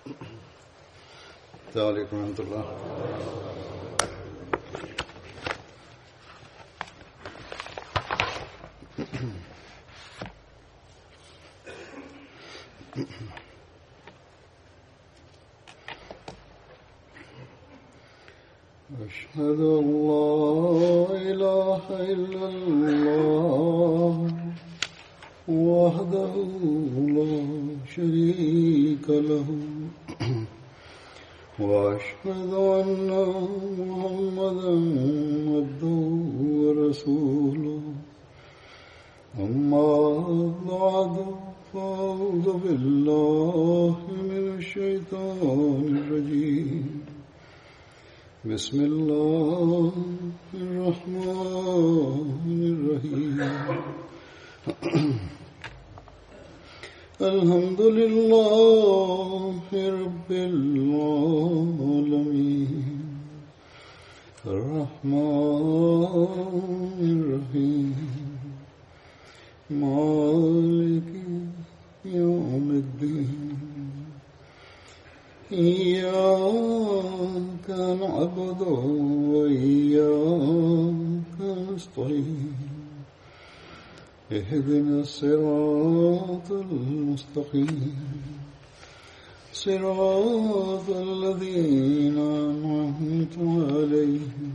Assalamualaikum warahmatullahi أشهد أن لا إله إلا الله وحده لا شريك له وأشهد أن محمدا عبده ورسوله أما بعد فأعوذ بالله من الشيطان الرجيم بسم الله الرحمن الرحيم الحمد لله رب العالمين الرحمن الرحيم مالك يوم الدين إياك نعبد وإياك نستعين اهدنا الصراط المستقيم صراط الذين أنعمت عليهم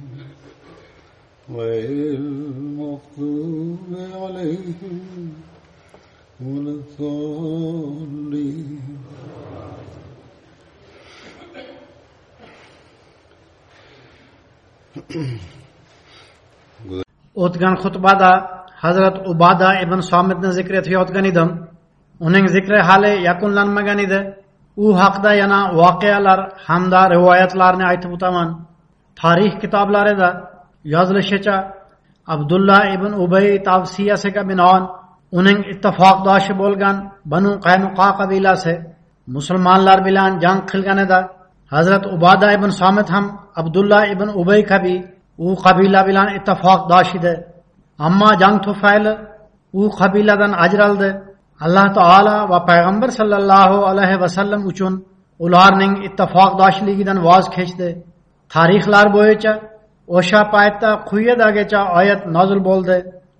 غير المغضوب عليهم ولا الضالين. O'tgan xutbada Hazrat Ubada ibn Somitni zikr etayotgan edim. Uning zikri hali yakunlanmagan edi. U haqida yana voqealar hamda rivoyatlarni aytib o'taman. Tarix kitoblarida yozilishicha Abdullah ibn Ubay tavsiyasiga binoan uning ittifoqdoshi bo'lgan Banu Qaynuqa qabilasi musulmonlar bilan jang qilganida Hazrat Ubada ibn Somit ham Abdullah ibn Ubay kabi u qabila bilan ittifoqdosh edi. Ammo jang tufayli u qabiladan ajraldi. Alloh taolo va payg'ambar sallallohu alayhi vasallam uchun ularning ittifoqdoshligidan voz kechdi. Tarixlar bo'yicha o'sha paytda quyidagicha oyat nozil bo'ldi.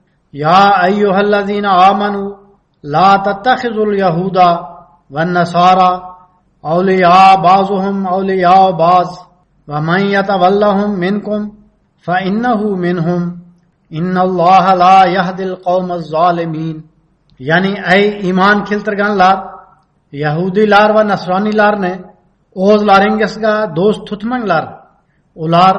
Ya ayyuhallazina amanu la tattakhizul yahuda wan nasara awliya ba'zuhum awliya ba'z va man yatawallahum minkum fa innahu minhum innalloha la yahdil qawmaz zolimin. Ya'ni ey iymon keltirganlar, yahudiylar va nasroniylarni o'zlaringizga do'st tutmanglar. Ular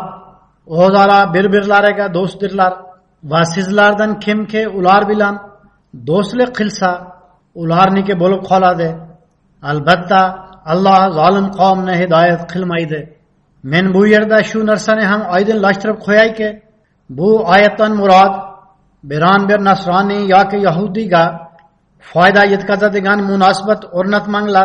o'zaro bir-birlariga do'stdirlar va sizlardan kimki ular bilan do'stlik qilsa, ularniki bo'lib qoladi. Albatta, Alloh zolim qavmni hidoyat qilmaydi. Men bu yerda shu narsani ham oydinlashtirib qo'yayki, bu oyatdan murod biron bir nasroniy yoki yahudiyga foyda yetkazadigan munosabat o'rnatmanglar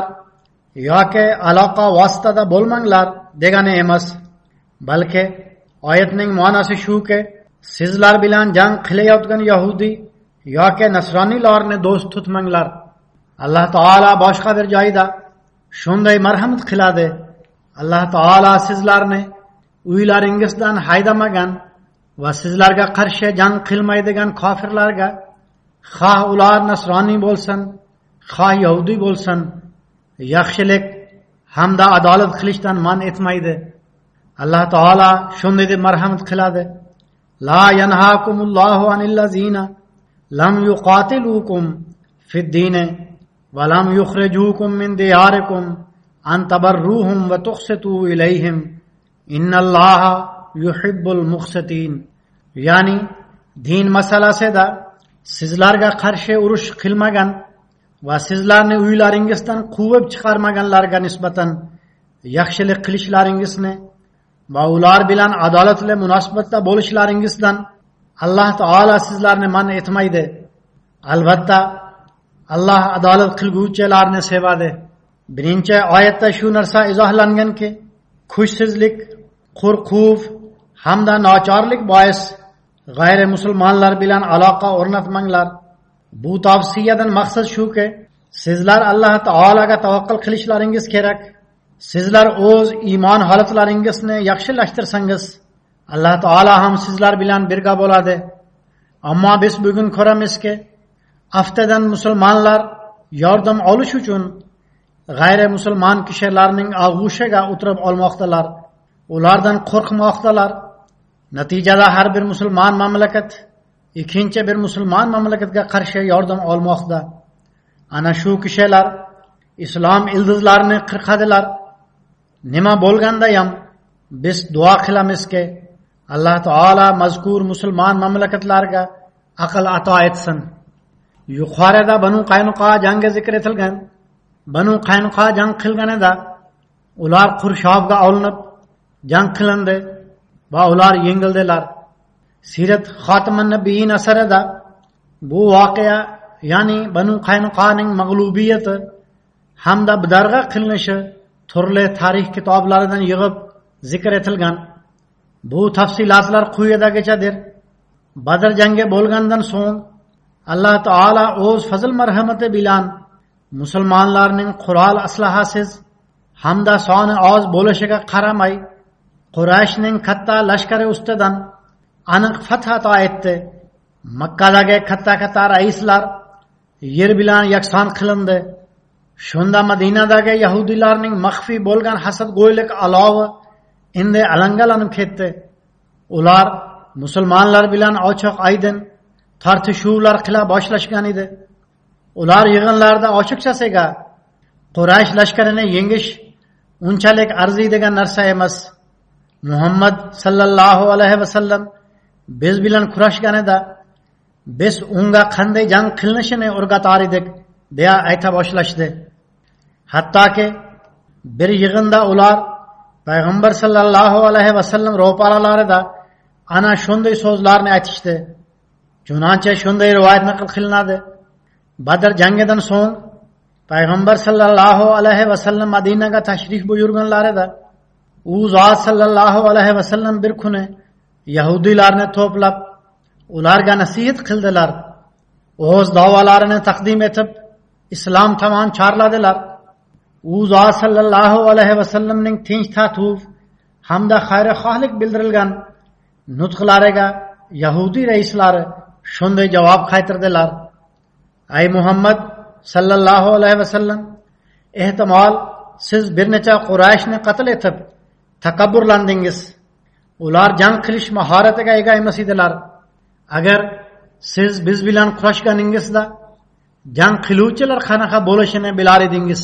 yoki aloqa vositada bo'lmanglar degani emas. Balki oyatning ma'nosi shuki, sizlar bilan jang qilayotgan yahudiy yoki nasroniylarni do'st tutmanglar. Alloh taolo boshqa bir joyda shunday marhamat qiladi. Alloh taolo sizlarni uylaringizdan haydamagan va sizlarga qarshi jang qilmaydigan kofirlarga, xoh ular nasroniy bo'lsin, xoh yahudiy bo'lsin, yaxshilik hamda adolat qilishdan man etmaydi. Alloh taolo shunday deb marhamat qiladi. La yanhaakumullohu anillazina lam yuqatilukum fid-din va lam yukhrijukum min diyarikum an tabarruhum va tuqsitu ilayhim innalloha yuhibbul muqsitin. Ya'ni din masalasida sizlarga qarshi urush qilmagan va sizlarni uylaringizdan quvib chiqarmaganlarga nisbatan yaxshilik qilishlaringizni va ular bilan adolatli munosabatda bo'lishlaringizdan Alloh taolo sizlarni man etmaydi. Albatta, Alloh adolat qilguvchilarni sevadi. Birinchi oyatda shu narsa izohlanganki, kuchsizlik, qo'rquv hamda nochorlik bois g'ayri musulmonlar bilan aloqa o'rnatmanglar. Bu tavsiyadan maqsad shuki, sizlar Alloh taolaga tavakkal qilishlaringiz kerak sizlar o'z iymon holatlaringizni yaxshilashtirsangiz Alloh taolo ham sizlar bilan birga bo'ladi. Ammo biz bugun ko'ramizki, aftadan musulmonlar yordam olish uchun g'ayri musulmon kishilarning og'ushiga o'tirib olmoqdalar. Ulardan qo'rqmoqdalar. Natijada har bir musulmon mamlakat ikkinchi bir musulmon mamlakatga qarshi yordam olmoqda. Ana shu kishilar islom ildizlarini qirqadilar. Nima bo'lganda ham biz duo qilamizki, Alloh taolo mazkur musulmon mamlakatlarga aql ato etsin. Yuqorida Banu Qaynuqa jangi zikr etilgan. Banu Qaynuqa jang qilganida ular Qurshovga olinib jang qilindi va ular yengildilar. Sirat Xotimun Nabiyyin asarida bu voqea, ya'ni Banu Qaynuqaning mag'lubiyati hamda bidarg'a qilinishi turli tarix kitoblaridan yig'ib zikr etilgan. Bu tafsilotlar quyidagichadir. Badr jangi bo'lgandan so'ng Alloh taolo o'z fazl marhamati bilan musulmonlarning qurol aslahasiz hamda soni oz bo'lishiga qaramay Qurayshning katta lashkari ustidan aniq fath ato etdi. Makkadagi katta raislar yer bilan yakson qilindi. Shunda Madinadagi yahudiylarning maxfiy bo'lgan hasadgo'ylik alovi endi alangalanib ketdi. Ular musulmonlar bilan ochiq aydin tortishuvlar qila boshlashgan edi. Ular yig'inlarda ochiqchasiga Quraysh lashkarini yengish unchalik arziydigan narsa emas. Muhammad sallallohu alayhi vasallam biz bilan kurashganida biz unga qanday jang qilinishini o'rgatar edik deya ayta boshlashdi. Hattoki bir yig'inda ular payg'ambar sallallohu alayhi vasallam ro'paralarida ana shunday so'zlarni aytishdi. Chunonchi shunday rivoyat naql qilinadi. Badr jangidan so'ng payg'ambar sallallohu alayhi vasallam Madinaga tashrif buyurganlarida u zot sallallohu alayhi vasallam bir kuni yahudiylarni to'plab ularga nasihat qildilar. O'z da'volarini taqdim etib islom tomon chorladilar. U zot sallallohu alayhi vasallamning tinch tatuf hamda xayrixohlik bildirilgan nutqlariga yahudiy raislari shunday javob qaytardilar: Ey Muhammad sallallohu alayhi vasallam, ehtimol siz bir necha Qurayshni qatl etib takabburlandingiz. Ular jang qilish mahoratiga ega emas edilar. Agar siz biz bilan kurashganingizda jang qiluvchilar qanaqa bo'lishini bilar edingiz.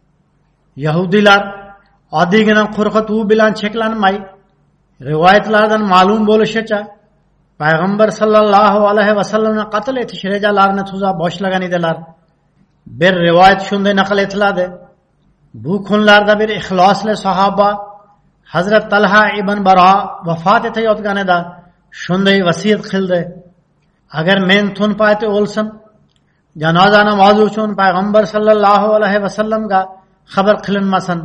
Yahudiylar oddiygina qo'rqituv bilan cheklanmay, rivoyatlardan ma'lum bo'lishicha payg'ambar sallallohu alayhi vasallamni qatl etish rejalarini tuza boshlagan edilar. Bir rivoyat shunday naql etiladi: bu kunlarda bir ixlosli sahoba Hazrat Talha ibn Baro vafot etayotganida shunday vasiyat qildi: agar men tun payti o'lsam, janoza namozi uchun payg'ambar sallallohu alayhi vasallamga xabar qilinmasin.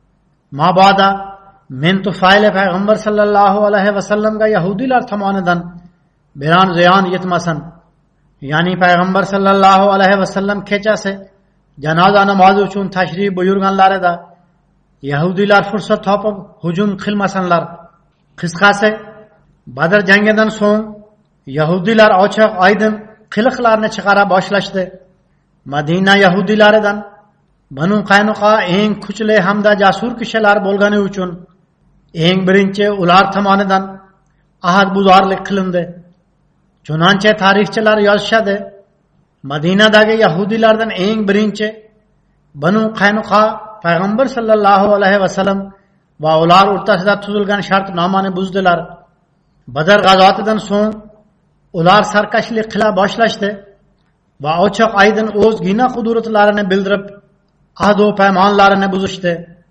Mabodo men tufayli payg'ambar sallallohu alayhi vasallamga yahudiylar tomonidan biron ziyon yetmasin. Ya'ni payg'ambar sallallohu alayhi vasallam kechasi janoza namozi uchun tashrif buyurganlarida yahudiylar fursat topib hujum qilmasinlar. Qisqasi, Badr jangidan so'ng yahudiylar ochiq oydin qiliqlarni chiqara boshlashdi. Madina yahudiylaridan Banu Qaynuqa eng kuchli hamda jasur kishilar bo'lgani uchun eng birinchi ular tomonidan ahadbuzorlik qilindi. Chunonchi tarixchilar yozishadi, Madinadagi yahudiylardan eng birinchi Banu Qaynuqa payg'ambar sallallohu alayhi vasallam va ular o'rtasida tuzilgan shartnomani buzdilar. Badr g'azotidan so'ng ular sarkashlik qila boshlashdi va ochiq aydin o'z gina qudratlarini bildirib ahdu paymonlarini buzishdi.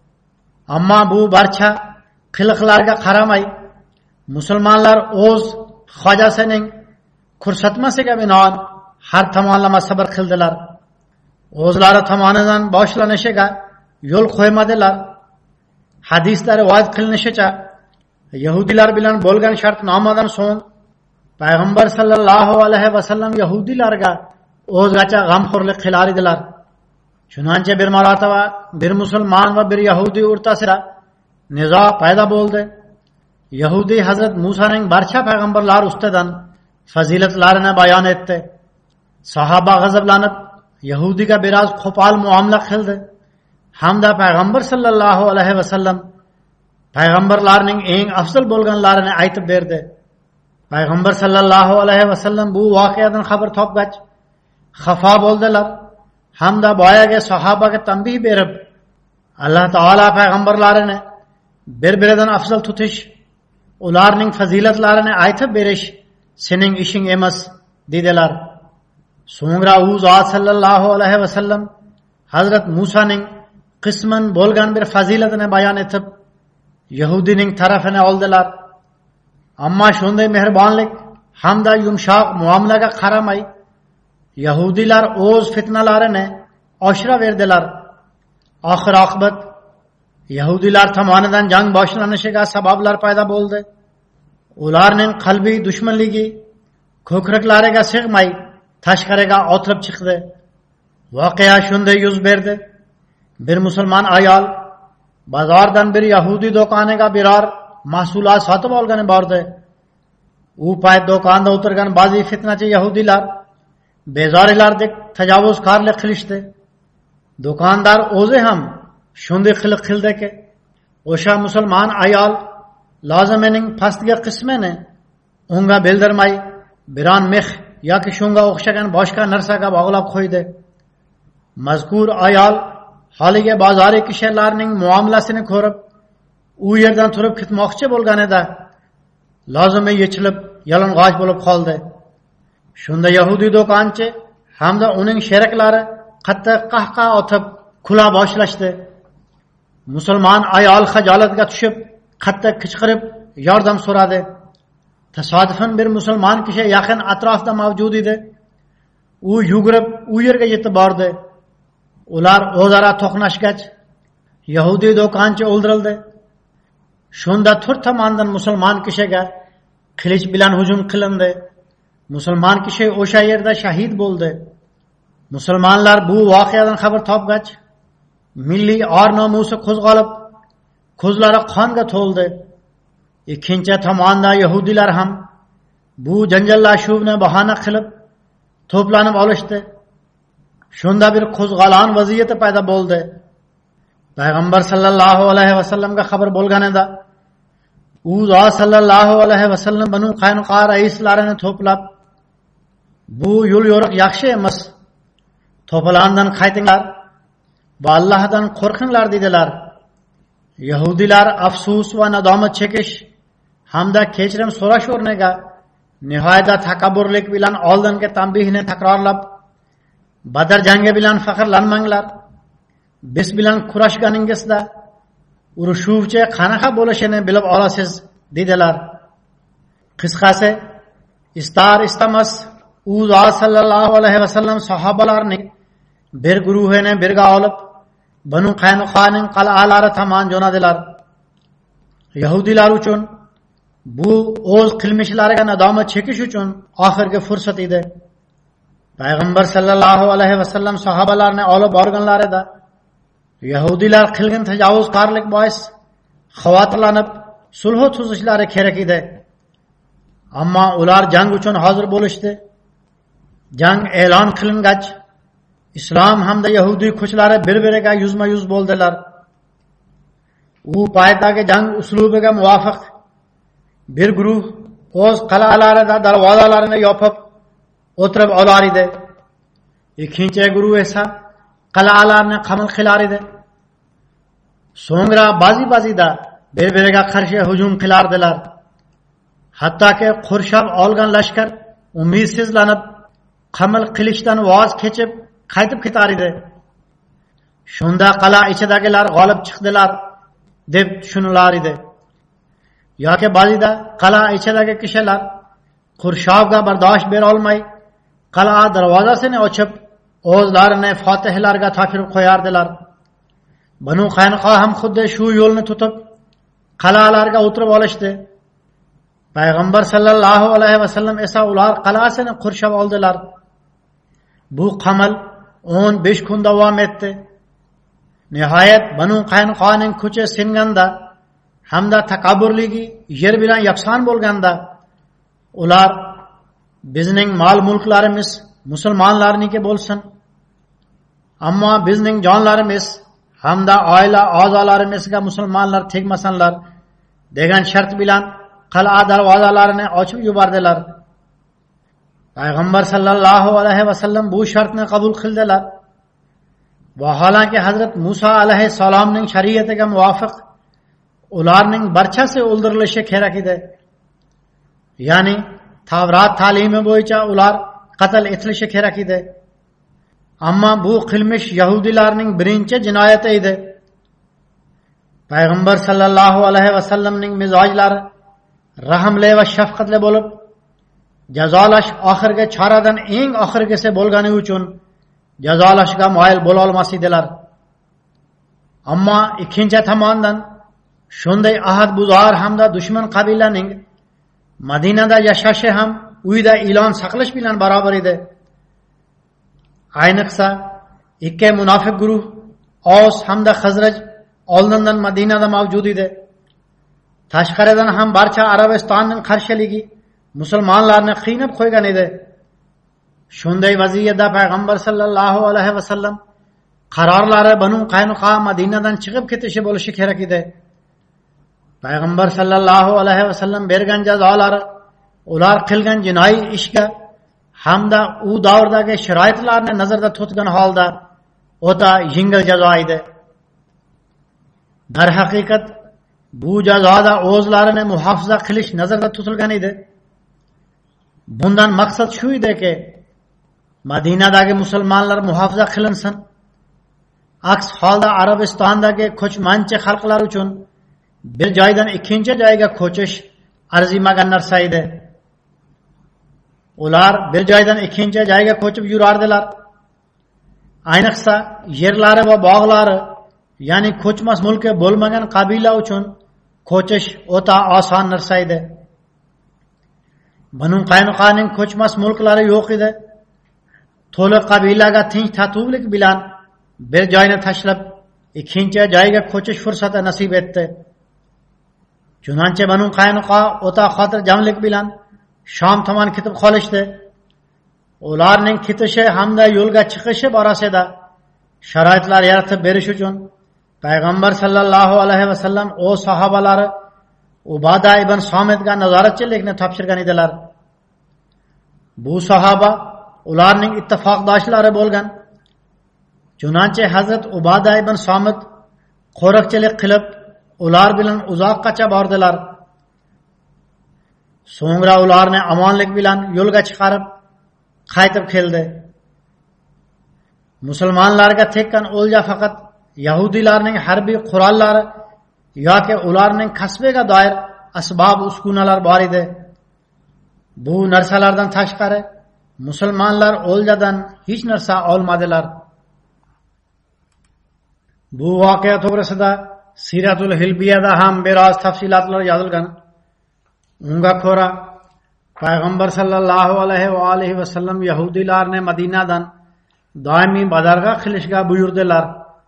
Ammo bu barcha qiliqlarga qaramay musulmonlar o'z hojasining ko'rsatmasiga binoan har tomonlama sabr qildilar. O'zlari tomonidan boshlanishiga yo'l qo'ymadilar. Hadisda rivoyat qilinishicha, yahudiylar bilan bo'lgan shartnomadan so'ng payg'ambar sallallohu alayhi vasallam yahudiylarga o'zgacha g'amxo'rlik qilar edilar. Chunonchi bir marotaba bir musulmon va bir yahudiy o'rtasida nizo paydo bo'ldi. Yahudiy Hazrat Musaning barcha payg'ambarlar ustidan fazilatlarini bayon etdi. Sahoba g'azablanib Yahudiga biroz qo'pol muomala qildi. Hamda payg'ambar sallallohu alayhi vasallam payg'ambarlarning eng afzal bo'lganlarini aytib berdi. Payg'ambar sallallohu alayhi vasallam bu voqeadan xabar topgach xafa bo'ldilar. Hamda boyaga sahobaga tanbih berib, Alloh taolo payg'ambarlarini bir-biridan afzal tutish, ularning fazilatlarini aytib berish sening ishing emas dedilar. So'ngra u zot sallallohu alayhi vasallam Hazrat Musaning qisman bo'lgan bir fazilatini bayon etib, Yahudining tarafini oldilar. Ammo shunday mehribonlik hamda yumshoq muomalaga qaramay, Yahudilar o'z fitnalarini oshiraverdilar. Oxir oqibat Yahudilar tomonidan jang boshlanishiga sabablar paydo bo'ldi. Ularning qalbiy dushmanligi ko'kraklariga sig'may tashqariga otilib chiqdi. Voqea shunday yuz berdi. Bir musulmon ayol bozordan bir yahudiy do'koniga biror mahsulot sotib olgani bordi. U payt do'konda o'tirgan ba'zi fitnachi yahudiylar bezorilardek tajovuzkorlik qilishdi. Do'kondor o'zi ham shunday qildiki, o'sha musulmon ayol lozimining pastki qismini unga bildirmay biron mix yoki shunga o'xshagan boshqa narsaga bog'lab qo'ydi. Mazkur ayol holiga bozoriy kishilarning muomalasini ko'rib, u yerdan turib ketmoqchi bo'lganida lozimi yechilib yalang'och bo'lib qoldi. Shunda yahudiy do'konchi hamda uning sheriklari qattiq qahqaha otib kula boshlashdi. Musulmon ayol hajolatga tushib, qattiq qichqirib yordam so'radi. Tasodifan bir musulmon kishi yaqin atrofda mavjud edi. U yugurib u yerga yetib bordi. Ular o'zaro to'qnashgach, yahudiy do'konchi o'ldirildi. Shunda to'rt tomondan musulmon kishiga qilich bilan hujum qilindi. Musulmon kishi o'sha yerda shahid bo'ldi. Musulmonlar bu voqeadan xabar topgach, milliy or-nomusi qo'zg'alib, ko'zlari qonga to'ldi. Ikkinchi tomonda yahudiylar ham bu janjallashuvni bahona qilib to'planib olishdi. Shunda bir qo'zg'alon vaziyati paydo bo'ldi. Payg'ambar sallallohu alayhi vasallamga xabar bo'lganida u zot sallallohu alayhi vasallam Banu Qaynuqa raislarini to'plab, bu yo'l yo'riq yaxshi emas. To'plandan qaytinglar va Allohdan qo'rqinglar dedilar. Yahudilar afsus va nadomat chekish hamda kechirim so'rash o'rniga nihoyatda takabburlik bilan oldingi tanbihni takrorlab, Badr jangi bilan faxrlanmanglar. Biz bilan kurashganingizda urushuvchi qanaqa bo'lishini bilib olasiz dedilar. Qisqasi, istar istamas u zot sallallohu alayhi vasallam sahobalarning bir guruhini birga olib Banu Qaynuqaning qal'alari tomon jo'nadilar. Yahudilar uchun bu o'z qilmishlariga nadomat chekish uchun oxirgi fursat edi. Payg'ambar sallallohu alayhi vasallam sahobalarni olib borganlarida Yahudilar qilgan tajovuzkorlik bois xavotirlanib sulh tuzishlari kerak edi. Ammo ular jang uchun hozir bo'lishdi. Jang e'lon qilingach, Islom hamda yahudiy kuchlari bir-biriga yuzma-yuz bo'ldilar. U paytdagi jang uslubiga muvofiq bir guruh o'z qal'alarida darvozalarini yopib o'tirib olar edi. Ikkinchi guruh esa qal'alarni qamal qilar edi. So'ngra ba'zi-ba'zida bir-biriga qarshi hujum qilardilar. Hattoki qurshab olgan lashkar umidsizlanib qamal qilishdan voz kechib qaytib ketar edi. Shunda qal'a ichidagilar g'olib chiqdilar deb tushunilar edi. Yoki ba'zida qal'a ichidagi kishilar qurshovga bardosh bera olmay qal'a darvozasini ochib o'zlarini fotihlarga topshirib qo'yardilar. Banu Qaynuqa ham xuddi shu yo'lni tutib qal'alarga o'tirib olishdi. Payg'ambar sallallohu alayhi vasallam esa ular qal'asini qurshab oldilar. Bu qamal 15 kun davom etdi. Nihoyat Banu Qaynuqoning kuchi singanda hamda takabburligi yer bilan yakson bo'lganda ular bizning mol mulklarimiz musulmonlarniki bo'lsin, ammo bizning jonlarimiz hamda oila a'zolarimizga musulmonlar tegmasinlar degan shart bilan qal'a darvozalarini ochib yubordilar. Payg'ambar sallallohu alayhi vasallam bu shartni qabul qildilar. Vaholanki Hazrat Musa alayhissalomning shariatiga muvofiq ularning barchasi o'ldirilishi kerak edi. Ya'ni Tavrat ta'limi bo'yicha ular qatl etilishi kerak edi. Ammo bu qilmish Yahudilarning birinchi jinoyati edi. Payg'ambar sallallohu alayhi vasallamning mizojlari rahmli va shafqatli bo'lib, jazolash oxirgi choradan eng oxirgisi bo'lgani uchun jazolashga moyil bo'la olmas edilar. Ammo ikkinchi tomondan shunday ahad buzar hamda dushman qabilaning Madinada yashashi ham uyda e'lon saqlash bilan barobar edi. Ayniqsa ikki munofiq guruh Aws hamda Xazraj oldindan Madinada mavjud edi. Tashqaridan ham barcha Arabistonning qarshiligi musulmonlarni qiynab qo'ygan edi. Shunday vaziyatda Payg'ambar sallallohu alayhi vasallam qarorlari Banu Qaynuqa Madinadan chiqib ketishi bo'lishi kerak edi. Payg'ambar sallallohu alayhi vasallam bergan jazolari ular qilgan jinoiy ishga hamda u davrdagi sharoitlarni nazarda tutgan holda o'ta yengil jazo edi. Darhaqiqat bu jazoda o'zlarini muhofaza qilish nazarda tutilgan edi. Bundan maqsad shu ediki, Madinadagi musulmonlar muhofaza qilinsin. Aks holda Arabistondagi ko'chmanchi xalqlar uchun bir joydan ikkinchi joyga ko'chish arzimagan narsa edi. Ular bir joydan ikkinchi joyga ko'chib yurardilar. Ayniqsa yerlari va bog'lari, ya'ni ko'chmas mulki bo'lmagan qabila uchun ko'chish o'ta oson narsa edi. Banu Qaynuqaning ko'chmas mulklari yo'q edi. To'liq qabilaga tinch tatuvlik bilan bir joyni tashlab ikkinchi joyga ko'chish fursati nasib etdi. Chunonchi Banu Qaynuqa o'ta xotirjamlik bilan Shom tomon ketib qolishdi. Ularning ketishi hamda yo'lga chiqishi borasida sharoitlar yaratib berish uchun Payg'ambar sallallohu alayhi vasallam o'z sahobalari Ubada ibn Somitga nazoratchilikni topshirgan edilar. Bu sahoba ularning ittifoqdoshlari bo'lgan. Chunonchi Hazrat Ubada ibn Somit qo'riqchilik qilib, ular bilan uzoqqacha bordilar. So'ngra ularni omonlik bilan yo'lga chiqarib qaytib keldi. Musulmonlarga tekkan o'lja faqat Yahudilarning harbiy qurollari yoki ularning kasbiga doir asbob uskunalar bor edi. Bu narsalardan tashqari musulmonlar o'ljadan hech narsa olmadilar. Bu voqea to'g'risida Siratul Hilbiyada ham biroz tafsilotlar yozilgan. Unga ko'ra Payg'ambar sallallohu alayhi va alihi vasallam Yahudilarni Madinadan doimiy badarg'a qilishga buyurdilar.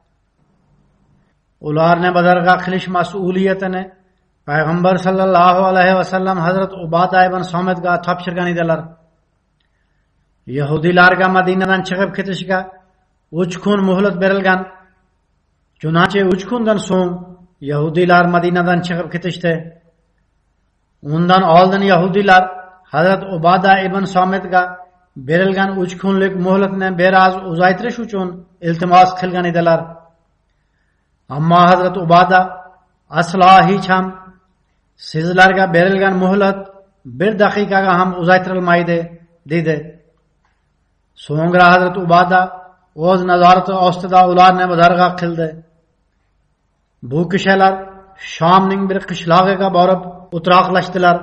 Ularni badarg'a qilish mas'uliyatini Payg'ambar sallallohu alayhi vasallam Hazrat Ubada ibn Somitga topshirgan edilar. Yahudilarga Madinadan chiqib ketishga 3 kun muhlat berilgan. Chunonchi 3 kundan so'ng Yahudilar Madinadan chiqib ketishdi. Undan oldin Yahudilar Hazrat Ubada ibn Somitga berilgan 3 kunlik muhlatni biroz uzaytirish uchun iltimos qilgan edilar. Ammo Hazrat Ubada aslo hech ham sizlarga berilgan muhlat 1 daqiqaga ham uzaytirilmaydi dedi. So'ngra Hazrat Ubada o'z nazorati ostida ularni badarg'a qildi. Bu kishilar Shomning bir qishlog'iga borib o'tiroqlashdilar.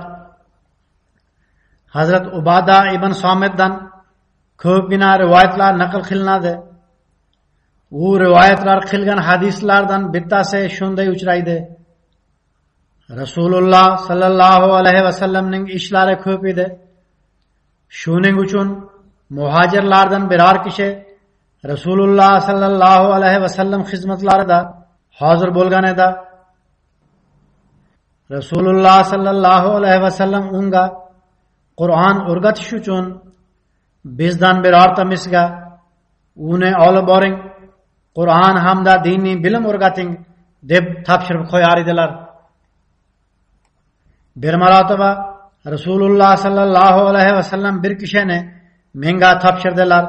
Hazrat Ubada ibn Somitdan ko'pgina rivoyatlar naql qilinadi. U rivoyatlar qilgan hadislardan bittasi shunday uchraydi. Rasululloh sallallohu alayhi vasallamning ishlari ko'p edi. Shuning uchun muhojirlardan biror kishi Rasululloh sallallohu alayhi vasallam xizmatlarida hozir bo'lgan edi. Rasululloh sallallohu alayhi vasallam unga Qur'on o'rgatish uchun bizdan birorta misga uni olib boring, Qur'on hamda diniy bilim o'rgating deb topshirib qo'yar edilar. Bir marotaba Rasululloh sallallohu alayhi vasallam bir kishini menga topshirdilar.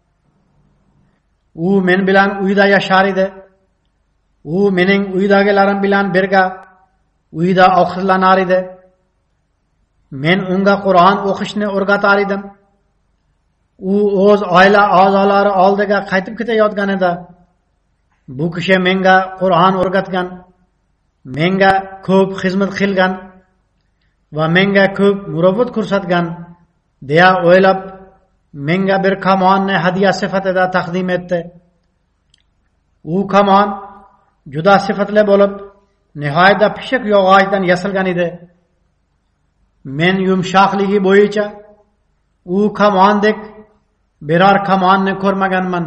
U men bilan uyda yashar edi. U mening uydagilarim bilan birga uyda ovqatlanar edi. Men unga Qur'on o'qishni o'rgatar edim. U o'z oila a'zolari oldiga qaytib ketayotgan edi. Bu kishi menga Qur'on o'rgatgan, menga ko'p xizmat qilgan va menga ko'p muruvvat ko'rsatgan deya o'ylab menga bir kamonni hadiya sifatida taqdim etdi. U kamon juda sifatli bo'lib, nihoyatda pishiq yog'ochdan yasalgan edi. Men yumshoqligi bo'yicha u kamondek biror kamonni ko'rmaganman.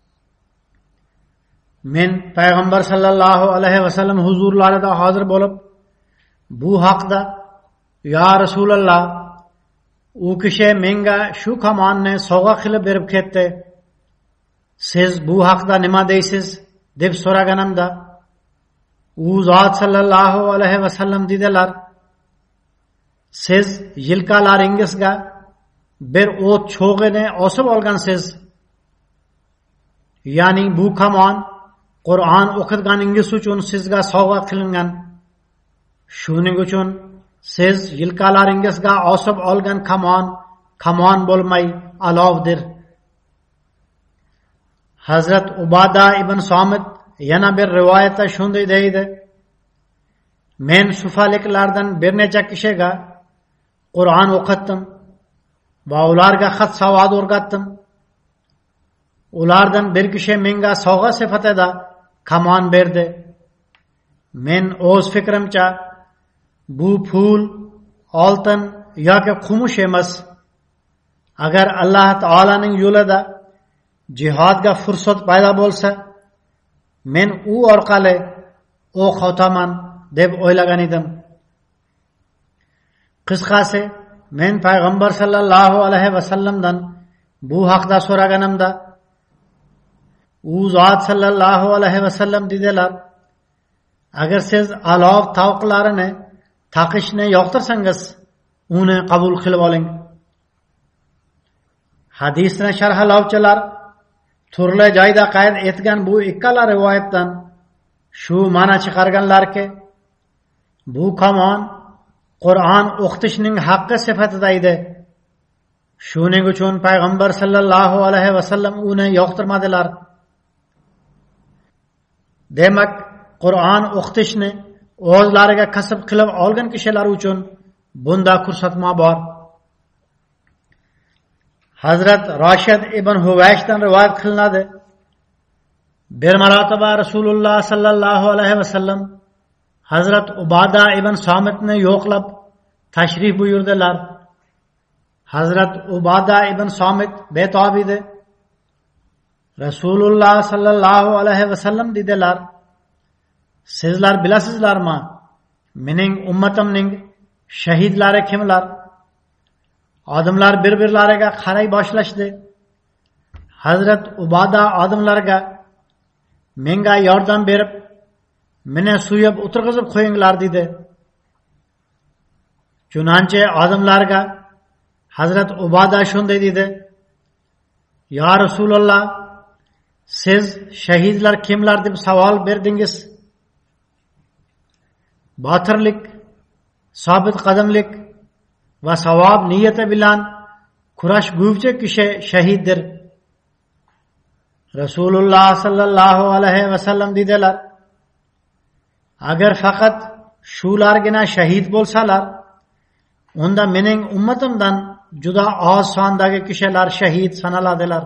Men payg'ambar sallallohu alayhi vasallam huzurlarida hozir bo'lib, bu haqda "Ya Rasululloh, u kishi menga shu kamonni sovg'a qilib berib ketdi. Siz bu haqda nima deysiz?" deb so'raganimda, u zot sallallohu alayhi vasallam dedilar: "Siz yilkalaringizga bir o't cho'g'ini osib olgansiz. Ya'ni bu kamon Qur'on o'qitganingiz uchun sizga sovg'a qilingan. Shuning uchun siz yilkalaringizga osib olgan kamon bo'lmay alovdir." Hazrat Ubada ibn Somit yana bir rivoyatda shunday deydi: "Men sufaliklardan bir necha kishiga Qur'on o'qitdim va ularga xat savod o'rgatdim. Ulardan bir kishi menga sovg'a sifatida kamon berdi. Men o'z fikrimcha bu pul, oltin yoki kumush emas. Agar Alloh taolaning yo'lida jihodga fursat paydo bo'lsa, men u orqali o'q otaman deb o'ylagan edim." Qisqasi, men payg'ambar sallallohu alayhi vasallamdan bu haqda so'raganimda, u zot sallallohu alayhi vasallam dedilar: "Agar siz alov tovuqlarini taqishni yoqtirsangiz, uni qabul qilib oling." Hadisni sharhlovchilar turli joyda qayd etgan bu ikkala rivoyatdan shu ma'no chiqarganlarki, bu kamon Qur'on o'qitishning haqqi sifatida edi. Shuning uchun payg'ambar sallallohu alayhi vasallam uni yoqtirmadilar. Demak, Qur'on o'qitishni o'zlariga kasb qilib olgan kishilar uchun bunda ko'rsatma bor. Hazrat Rashid ibn Huvayshdan rivoyat qilinadi. Bir marotaba Rasululloh sallallohu alayhi vasallam Hazrat Ubada ibn Somitni yo'qlab tashrif buyurdilar. Hazrat Ubada ibn Somit betob edi. Rasululloh sallallohu alayhi vasallam dedilar: "Sizlar bilasizlarmi, mening ummatimning shahidlari kimlar?" Odamlar bir-birlariga qaray boshlashdi. Hazrat Ubada odamlarga: "Menga yordam berib, meni suyib o'tirg'izib qo'yinglar" dedi. Chunonchi odamlarga Hazrat Ubada shunday dedi: "Ya Rasululloh, siz shahidlar kimlar deb savol berdingiz. Botirlik, sobit qadamlik va savob niyati bilan kurashguvchi kishi shahiddir." Rasululloh sallallohu alayhi vasallam dedilar: "Agar faqat shulargina shahid bo'lsalar, unda mening ummatimdan juda oz sondagi kishilar shahid sanaladilar."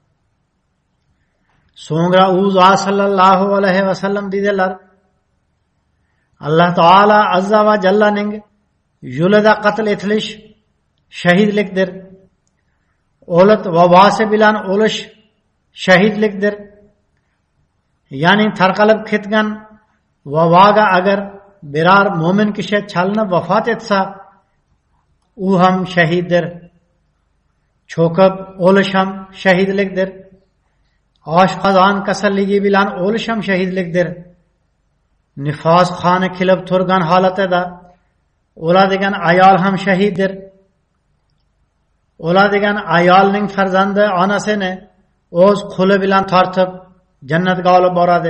So'ngra u zot sallallohu alayhi vasallam dedilar: "Alloh taolo azza va jallaning yo'lida qatl etilish shahidlikdir. O'lit vabosi bilan o'lish shahidlikdir. Ya'ni tarqalib ketgan vaboga agar biror mo'min kishi chalinib vafot etsa, u ham shahiddir. Cho'kib o'lish ham shahidlikdir. Oshqozon kasalligi bilan o'lish ham shahidlikdir. Nifos qoni kelib turgan holatida o'ladigan ayol ham shahiddir. O'ladigan ayolning farzandi onasini o'z qo'li bilan tortib jannatga olib boradi.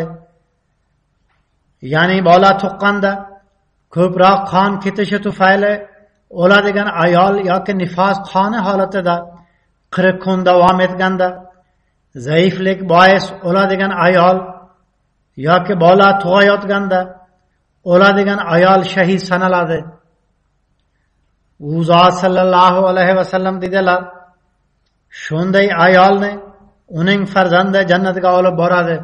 Ya'ni bola tuqqanda ko'proq qon ketishi tufayli o'ladigan ayol yoki nifos qoni holatida 40 kun davom etganda, zaiflik bois o'ladigan ayol yoki bola tug'ayotganda o'ladigan ayol shahid sanaladi. U zot sallallohu alayhi vasallam dedilar, shunday ayolni uning farzandi jannatga olib boradi.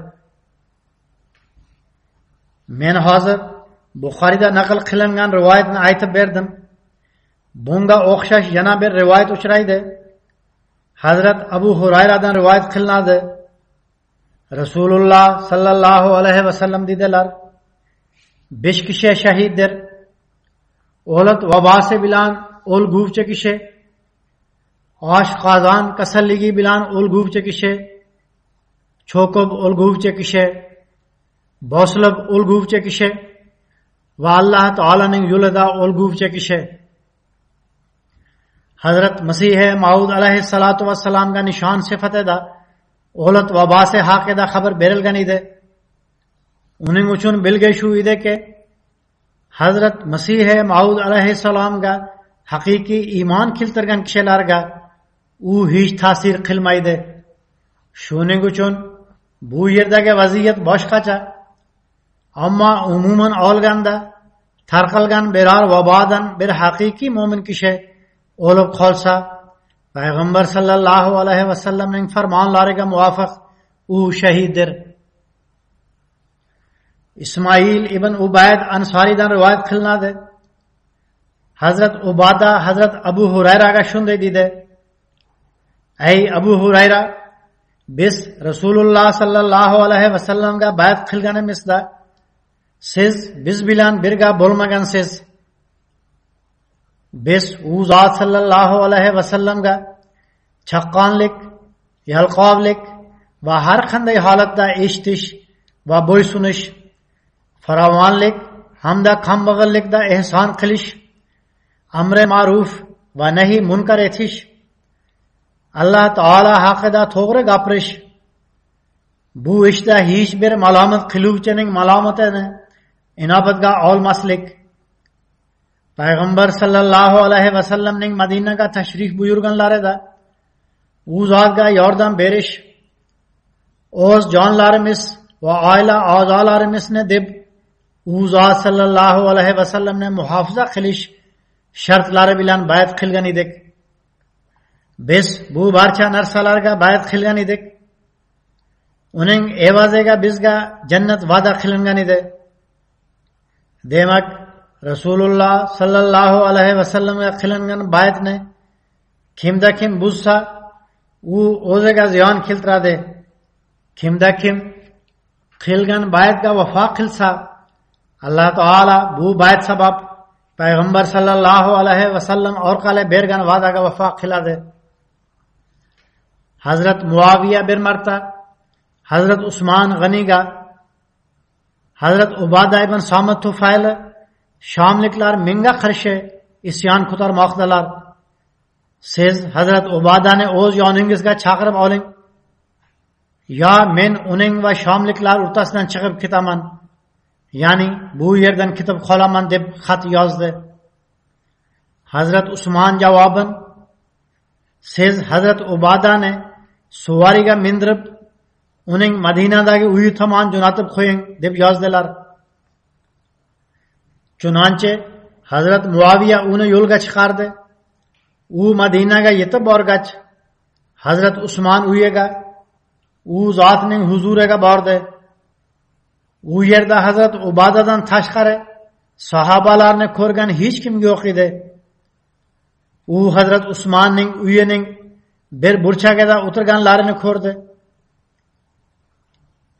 Men hozir Buxoriyda naql qilingan rivoyatni aytib berdim. Bunga o'xshash yana bir rivoyat uchraydi. Hazrat Abu Hurayradan rivoyat qilinadi. Rasululloh sallallohu alayhi vasallam dedilar, 5 kishi shahiddir. O'lat vabosi bilan o'lguvchi kishi, oshqozon kasalligi bilan o'lguvchi kishi, cho'kib o'lguvchi kishi, bosilib o'lguvchi kishi va Alloh taolaning yo'lida o'lguvchi kishi. Hazrat Masih Maud alayhissalatu vassalamga nishon sifatida o'lat vabosi haqida xabar berilgan edi. Uning uchun belgi shu ediki, Hazrat Masih Maud alayhissalomga haqiqiy iymon keltirgan kishilarga u hech ta'sir qilmaydi. Shuning uchun bu yerdagi vaziyat boshqacha. Ammo umuman olganda tarqalgan biror vabodan bir haqiqiy mo'min kishi o'lib qolsa, payg'ambar sallallohu alayhi vasallamning farmonlariga muvofiq u shahiddir. Ismoil ibn Ubayd Ansoridan rivoyat qilinadi. Hazrat Ubada Hazrat Abu Hurayraga shunday dedi: Ey Abu Hurayra, biz Rasululloh sallallohu alayhi vasallamga bay'at qilganimizda siz biz bilan birga bo'lmagansiz. Biz u zot sallallohu alayhi vasallamga chaqqonlik, yalqovlik va har qanday holatda eshitish va bo'ysunish, farovonlik hamda kambag'allikda ehson qilish, amri ma'ruf va nahi munkar etish, Alloh taolo haqida to'g'ri gapirish, bu ishda hech bir malomat qiluvchining malomatini inobatga olmaslik, payg'ambar sallallohu alayhi vasallamning Madinaga tashrif buyurganlarida u zotga yordam berish, o'z jonlarimiz va oila a'zolarimizni deb u zot sallallohu alayhi vasallamni muhofaza qilish shartlari bilan bay'at qilgan edik. Biz bu barcha narsalarga bay'at qilgan edik. Uning evaziga bizga jannat va'da qilingan edi. Demak, Rasululloh sallallohu alayhi vasallamga qilingan bay'atni kimda kim buzsa, u o'ziga ziyon keltiradi. Kimda kim qilgan bay'atga vafo qilsa, Alloh taolo bu bay'at sabab payg'ambar sallallohu alayhi vasallam orqali bergan va'daga vafo qiladi. Hazrat Muaviya bir marta Hazrat Usmon G'aniga Hazrat Ubada ibn Somit tufayli Shomliklar menga qarshi isyon ko'tarmoqdalar. Siz Hazrat Ubadani o'z yoningizga chaqirib oling, yo men uning va Shomliklar o'rtasidan chiqib ketaman, ya'ni bu yerdan ketib qolaman deb xat yozdi. Hazrat Usmon javoban, siz Hazrat Ubadani suvariga mindirib uning Madinadagi uyi tomon jo'natib qo'ying deb yozdilar. Chunonchi Hazrat Muaviya uni yo'lga chiqardi. U Madinaga yetib borgach, Hazrat Usmon uyiga, u zotning huzuriga bordi. U yerda Hazrat Ubadadan tashqari sahobalarni ko'rgan hech kim yo'q edi. U Hazrat Usmonning uyining bir burchagida o'tirganlarini ko'rdi.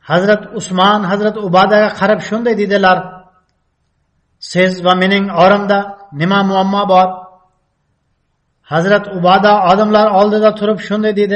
Hazrat Usmon Hazrat Ubadaga qarab shunday dedilar: "Siz va mening oramda nima muammo bor?" Hazrat Ubada odamlar oldida turib shunday dedi: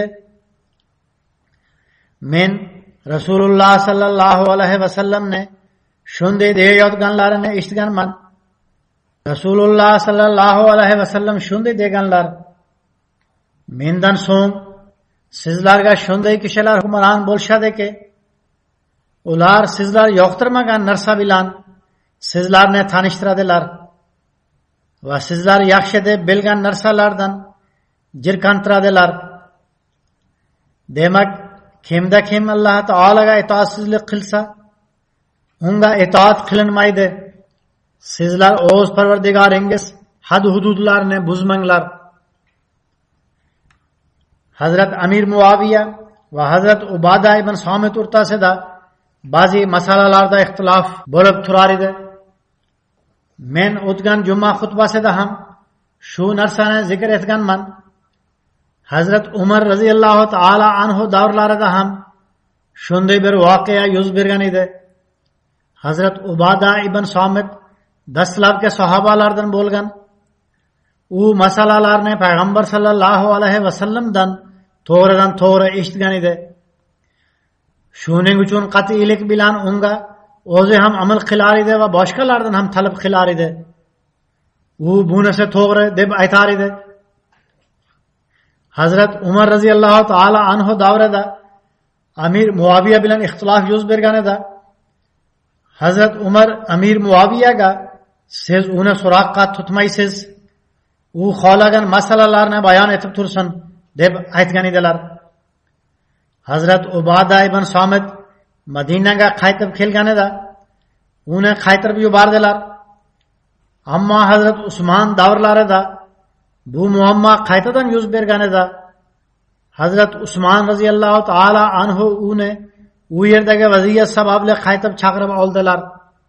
"Men Rasululloh sallallohu alayhi vasallamni shunday deyayotganlarini eshitganman. Rasululloh sallallohu alayhi vasallam shunday deganlar: mendan so'ng sizlarga shunday kishilar hukmron bo'lishadiki, ular sizlar yoqtirmagan narsa bilan sizlarni tanishtiradilar va sizlar yaxshi deb bilgan narsalardan jirkantiradilar. Demak, kimda kim Alloh taolaga itoatsizlik qilsa, unga itoat qilinmaydi. Sizlar o'z Parvardigoringiz had-hududlarni buzmanglar." Hazrat Amir Muaviya va Hazrat Ubada ibn Somit o'rtasida ba'zi masalalarda ixtilof bo'lib turar edi. Men o'tgan juma xutbasida ham shu narsani zikr etganman. Hazrat Umar radhiyallohu taala anhu davrlarida ham shunday bir voqea yuz bergan edi. Hazrat Ubada ibn Somit dastlabki sahobalardan bo'lgan. U masalalarni payg'ambar sallallohu alayhi vasallamdan to'g'ridan to'g'ri eshitgan edi. Shuning uchun qat'iylik bilan unga o'zi ham amal qilar edi va boshqalardan ham talab qilar edi. U bu narsa to'g'ri deb aytar edi. Hazrat Umar radhiyallohu taala anhu davrida Amir Muaviya bilan ixtilof yuz berganida Hazrat Umar Amir Muaviyaga "Siz uni so'roqqa tutmaysiz, u xohlagan masalalarni bayon etib tursin" deb aytgan edilar. Hazrat Ubada ibn Somit Madinaga qaytib kelganida uni qaytarib yubordilar. Ammo Hazrat Usmon davrlarida bu muammo qaytadan yuz berganida Hazrat Usmon roziyallohu taala anhu uni u yerdagi vaziyat sababli qaytib chaqirib oldilar.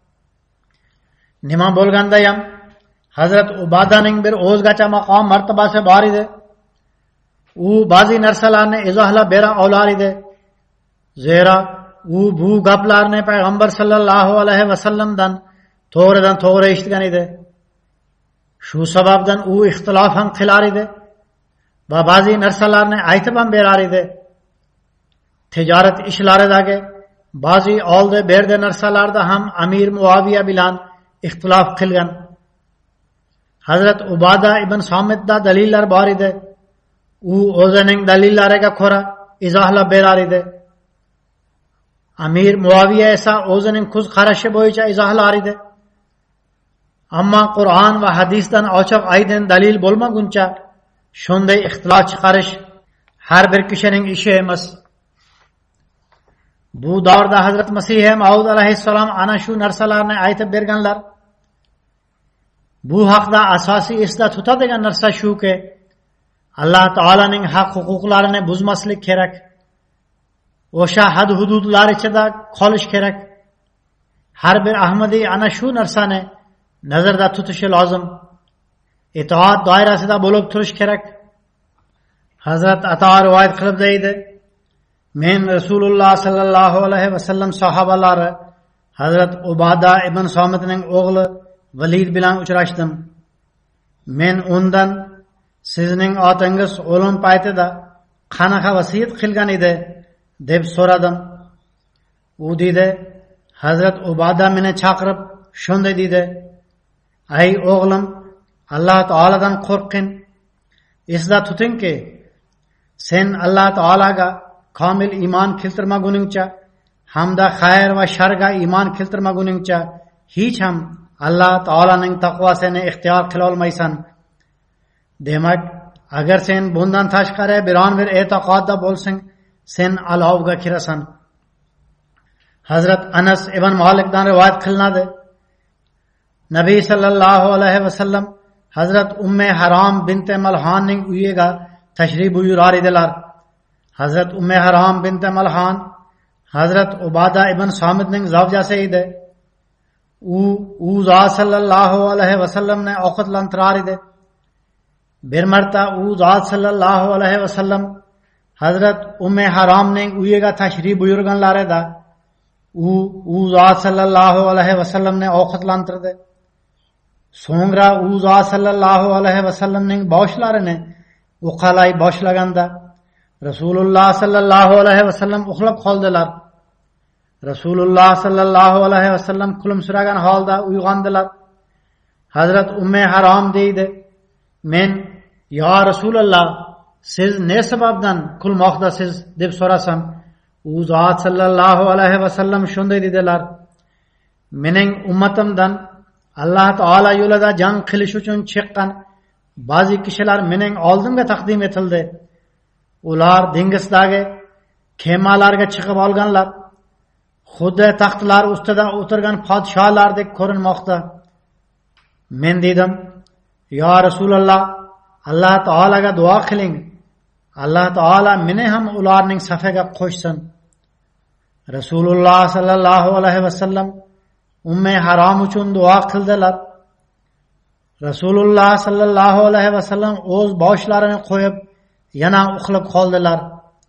Nima bo'lganda ham Hazrat Ubadaning bir o'zgacha maqom martabasi bor edi. U ba'zi narsalarni izohlab bera olar edi. Zero u bu gaplarni payg'ambar sallallohu alayhi vasallamdan to'g'ridan to'g'ri eshitgan edi. Shu sababdan u ixtilof ham qilar edi va ba'zi narsalarni aytib ham berar edi. Tijorat ishlaridagi ba'zi oldi berdi narsalarda ham Amir Muaviya bilan ixtilof qilgan. Hazrat Ubada ibn Somitda dalillar bor edi. U o'zining dalillariga ko'ra izohlab berar edi. Amir Muaviya esa o'zining ko'z qarashi bo'yicha izohlar edi. Ammo Qur'on va hadisdan ochiq aydin dalil bo'lmaguncha shunday ixtilof chiqarish har bir kishining ishi emas. Bu davrda Hazrat Masih Maud alayhissalom ana shu narsalarni aytib berganlar. Bu haqda asosiy esda tutadigan narsa shuki, Alloh taolaning haq huquqlarini buzmaslik kerak. O'sha had hududlar ichida qolish kerak. Har bir ahmadiy ana shu narsani nazarda tutishi lozim. Itoat doirasida bo'lib turish kerak. Hazrat Ato rivoyat qilib deydi: Men Rasululloh sallallohu alayhi vasallam sahobalari Hazrat Ubada ibn Somitning o'g'li Valid bilan uchrashdim. Men undan sizning otangiz o'lim paytida qanaqa vasiyat qilgan edi deb so'radim. U dedi: Hazrat Ubada meni chaqirib shunday dedi: Ey o'g'lim, Alloh taoladan qo'rqing. Esda tutingki, sen Alloh taolaga komil iymon keltirmaguningcha hamda xayr va sharga iymon keltirmaguningcha hech ham Alloh taolaning taqvosini ixtiyor qila olmaysan. Demak, agar sen bundan tashqari biron bir e'tiqodda bo'lsang, sen alovga kirasan. Hazrat Anas ibn Malikdan rivoyat qilinadi. Nabiy sallallohu alayhi vasallam Hazrat Umme Harom binti Malhonning uyiga tashrif buyurar edilar. Hazrat Umme Harom binti Malhon Hazrat Ubada ibn Somitning zavjasi edi. U zot sallallohu alayhi vasallamni ovqatlantirar edi. Bir marta u zot sallallohu alayhi vasallam Hazrat Umme Haromning uyiga tashrif buyurganlarida u zot sallallohu alayhi vasallamni ovqatlantirdi. So'ngra u zot sallallohu alayhi vasallamning boshlarini uqalay boshlaganda Rasululloh sallallohu alayhi vasallam uxlab qoldilar. Rasululloh sallallohu alayhi vasallam kulimsiragan holda uyg'ondilar. Hazrat Umme Harom deydi: "Men, yo Rasululloh, siz ne sababdan kulmoqdasiz?" deb so'rasam, u zot sallallohu alayhi vasallam shunday dedilar: "Mening ummatimdan Alloh taolo yo'lida jang qilish uchun chiqqan ba'zi kishilar mening oldimga taqdim etildi. Ular dengizdagi kemalarga chiqib olganlar. Xuddi taxtlar ustida o'tirgan podsholardek ko'rinmoqda." Men dedim: "Yo Rasululloh, Alloh taolaga duo qiling. Alloh taolo meni ham ularning safiga qo'shsin." Rasululloh sallallohu alayhi vasallam Umme Harom uchun duo qildilar. Rasululloh sallallohu alayhi vasallam o'z boshlarini qo'yib yana uxlab qoldilar.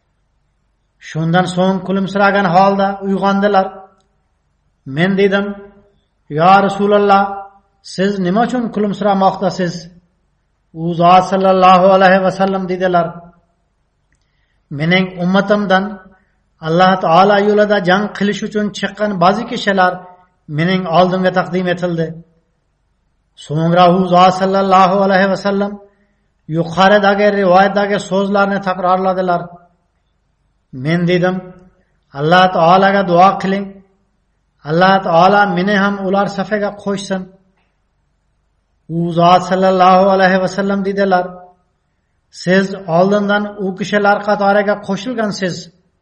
Shundan so'ng kulimsiragan holda uyg'ondilar. Men dedim: "Yo Rasululloh, siz nima uchun kulimsiramoqdasiz?" U zot sallallohu alayhi vasallam dedilar: "Mening ummatimdan Alloh taolo yo'lida jang qilish uchun chiqqan ba'zi kishilar mening oldimga taqdim etildi." So'ngra u zot sallallohu alayhi vasallam yuqoridagi rivoyatdagi so'zlarni takrorladilar. Men dedim: "Alloh taolaga duo qiling. Alloh taolo meni ham ular safiga qo'shsin." U zot sallallohu alayhi vasallam dedilar: "Siz oldindan u kishilar qatoriga qo'shilgansiz."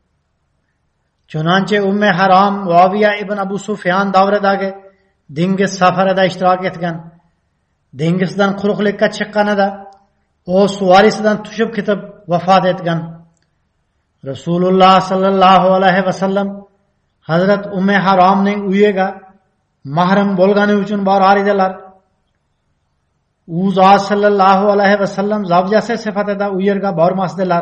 Chunonchi Umme Harom Muaviya ibn Abu Sufyan davridagi dengiz safarida ishtirok etgan. Dengizdan quruqlikka chiqqanida u suvarisidan tushib ketib vafot etgan. Rasululloh sallallohu alayhi vasallam Hazrat Umme Haromning uyiga mahram bo'lgani uchun borar edilar. U zot sallallohu alayhi vasallam zavjasi sifatida u yerga bormasdilar.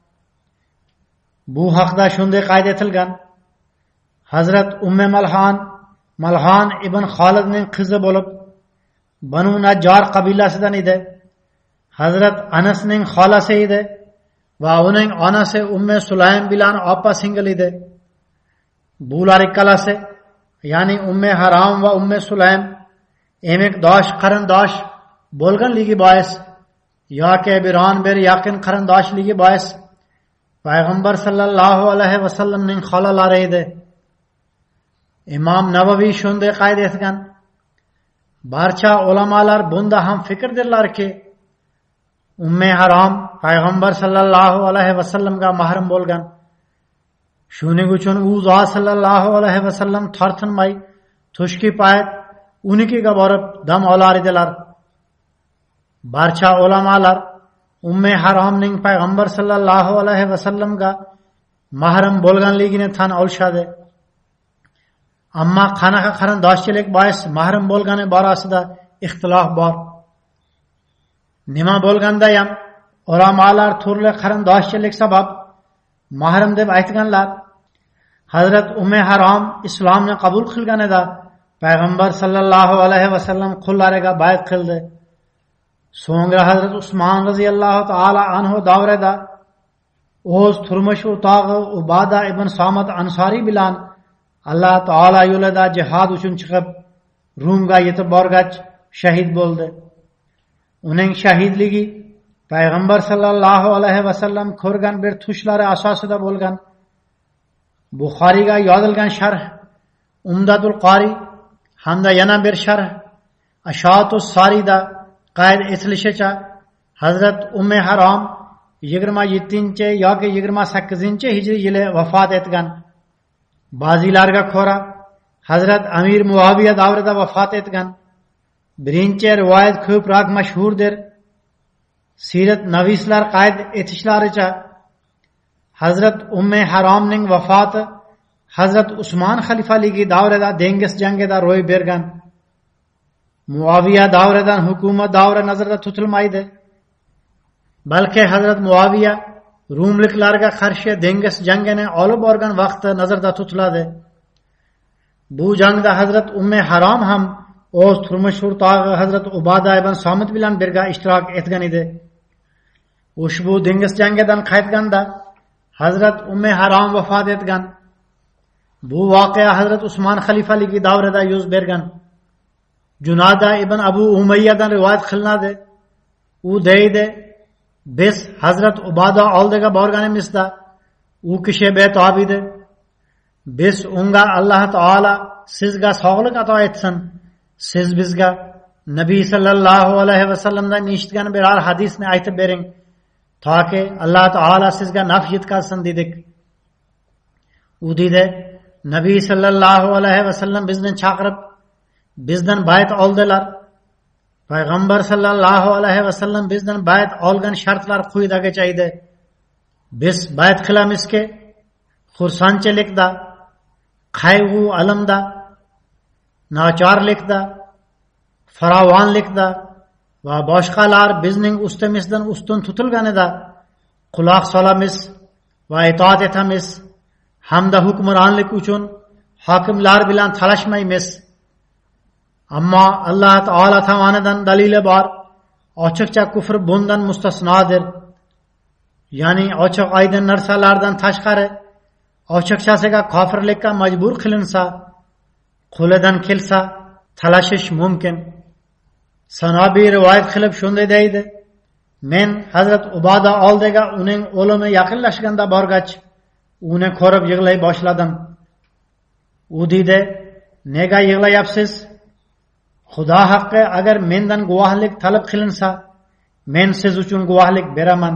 Bu haqda shunday qayd etilgan: Hazrat Umme Malhon ibn Xolidning qizi bo'lib, Banu Najjar qabilasidan edi. Hazrat Anasning xolasi edi va uning onasi Umme Sulaym bilan opa-singil edi. Bular ikkalasi, ya'ni Umme Harom va Umme Sulaym emikdosh qarindosh bo'lganligi bois yoki biron bir yaqin qarindoshligi bois Payg'ambar sallallohu alayhi vasallamning xolalari edi. Imom Navaviy shunday qayd etgan: barcha ulamolar bunda ham fikrdirlarki, Umme Harom Payg'ambar sallallohu alayhi vasallamga mahram bo'lgan. Shuning uchun u zot sallallohu alayhi vasallam tortinmay tushki payt unikiga borib dam olar edilar. Barcha ulamolar Umme Haromning Payg'ambar sallallohu alayhi vasallamga mahram bo'lganligini tan olishadi. Ammo qanaqa qarindoshchilik bois mahram bo'lgani borasida ixtilof bor. Nima bo'lganda ham ulamolar turli qarindoshchilik sabab mahram deb aytganlar. Hazrat Umme Harom islomni qabul qilganida Payg'ambar sallallohu alayhi vasallam qullariga bay'at qildi. So'ngra Hazrat Usmon roziyallohu taala anhu davrida o'z turmush o'rtog'i Ubada ibn Somit Ansoriy bilan Alloh taolo yo'lida jihad uchun chiqib Rumga yetib borgach shahid bo'ldi. Uning shahidligi Payg'ambar sallallohu alayhi vasallam ko'rgan bir tushlari asosida bo'lgan. Buxoriyga yozilgan sharh Umdatul Qori hamda yana bir sharh Ashatus Sarida qayd etilishicha Hazrat Umme Harom 27 yoki 28 hijriy yili vafot etgan. Ba'zilarga ko'ra Hazrat Amir Muaviya davrida vafot etgan. Birinchi rivoyat ko'proq mashhurdir. Sirat navislar qayd etishlaricha Hazrat Umme Haromning vafoti Hazrat Usmon xalifaligi davrida dengiz jangida ro'y bergan. Muaviya davridan hukumat davri nazarda tutilmaydi. Balki Hazrat Muaviya Rumliklarga qarshi dengiz jangini olib borgan vaqti nazarda tutiladi. bu jangda hazrat Umme Harom ham o'z turmush o'rtog'i hazrat Ubada ibn Somit bilan birga ishtirok etgan edi. Ushbu dengiz jangidan qaytganda hazrat Umme Harom vafot etgan. Bu voqea hazrat Usmon xalifaligi davrida yuz bergan. Junada ibn Abu Umayyadan rivoyat qilinadi. U deydi, biz hazrat Ubada oldiga borganimizda u kishi betob edi. Biz unga Alloh taolo sizga sog'lik ato etsin, siz bizga Nabiy sallallohu alayhi vasallamdan eshitgan biror hadisni aytib bering, toki Alloh taolo sizga naf yetkazsin dedik. U dedi, Nabiy sallallohu alayhi vasallam bizni chaqirib bizdan bayt oldilar. Payg'ambar sallallohu alayhi vasallam bizdan bayt olgan shartlar quyidagicha edi. Biz bayt qilamizki, xursandchilikda, qayg'u alamda, nachorlikda, farovonlikda va boshqalar bizning ustimizdan ustun tutilganida quloq solamiz va itoat etamiz hamda hukmronlik uchun hokimlar bilan talashmaymiz. Ammo Alloh taolo tomonidan dalili bor, ochiqcha kufr bundan mustasnodir. Ya'ni ochiq oydin narsalardan tashqari ochiqchasiga kofirlikka majbur qilinsa, qo'lidan kelsa talashish mumkin. Sanobiy rivoyat qilib shunday deydi: men hazrat Ubada oldiga uning o'limi yaqinlashganda borgach, uni ko'rib yig'lay boshladim. U dedi, nega yig'layapsiz? Xudo haqqi, agar mendan guvohlik talab qilinsa, men siz uchun guvohlik beraman.